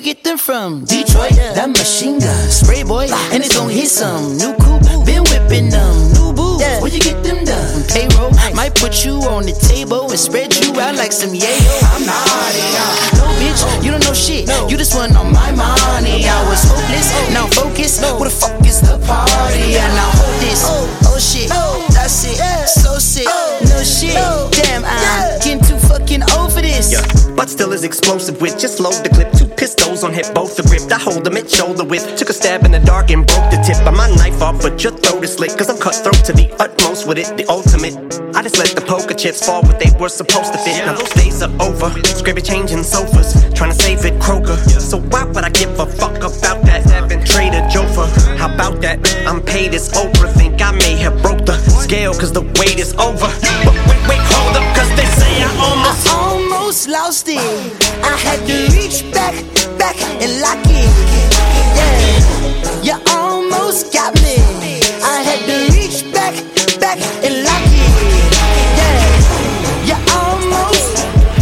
get them from? Detroit, that machine gun, spray boy, and it's gon' hit some. New coupe, been whipping them. New boo, where you get them done? Payroll, might put you on the table and spread you out like some yayo. I'm naughty, no bitch, you don't know shit. You just want all my money. I was hopeless, now focus. Where the fuck is the party? And now hold this, oh shit, that's it, so sick, no shit. Damn, I'm getting too fucking old for this. Yeah, but still is explosive with just load the clip. 2 pistols on hip, both are ripped. I hold them at shoulder width. Took a stab in the dark and broke the tip of my knife off, but your throat is slit. Cause I'm cutthroat to the utmost with it, the ultimate. I just let the poker chips fall where they were supposed to fit. Now those days are over. Scrape it, changing sofas, trying to save it Kroger. So why would I give a fuck about that? Trader Jofa, how about that? I'm paid as Oprah. Think I may have broke the scale cause the wait is over. But wait, hold up, cause they say I almost lost it. I had to reach back and lock it. Yeah, you almost got me. I had to reach back and lock it. Yeah, you almost,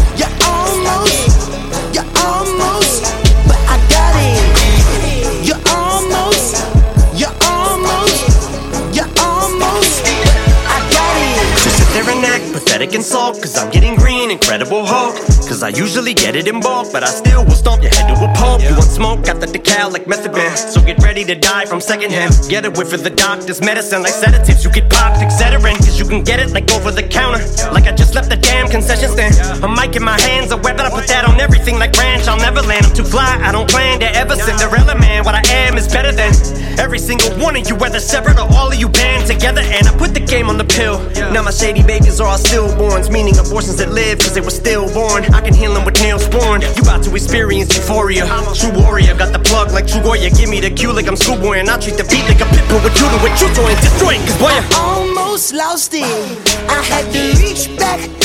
but I got it. You almost, but I got it. Just sit there and act pathetic and sulk, cause I'm getting green, Incredible Hulk. Cause I usually get it in bulk, but I still will stomp your head to a pulp. You want smoke? Got the decal like method man. So get ready to die from secondhand. Get a whiff of the doctor's medicine like sedatives. You get popped, Excedrin, cause you can get it like over the counter. Like I just left the damn concession stand. A mic in my hands, a weapon, I put that on everything like ranch. I'll never land, I'm too fly, I don't plan to ever Cinderella man. What I am is better than every single one of you, whether separate or all of you band together. And I put the game on the pill. Now my shady babies are all stillborns, meaning abortions that live cause they were stillborn. I can heal them with nails spawn. You about to experience euphoria. True warrior, got the plug like True Goya. Give me the cue like I'm schoolboy, and I'll treat the beat like a pit bull. What you do, what you doing, destroy it, cause boy, I almost lost it. I had to reach back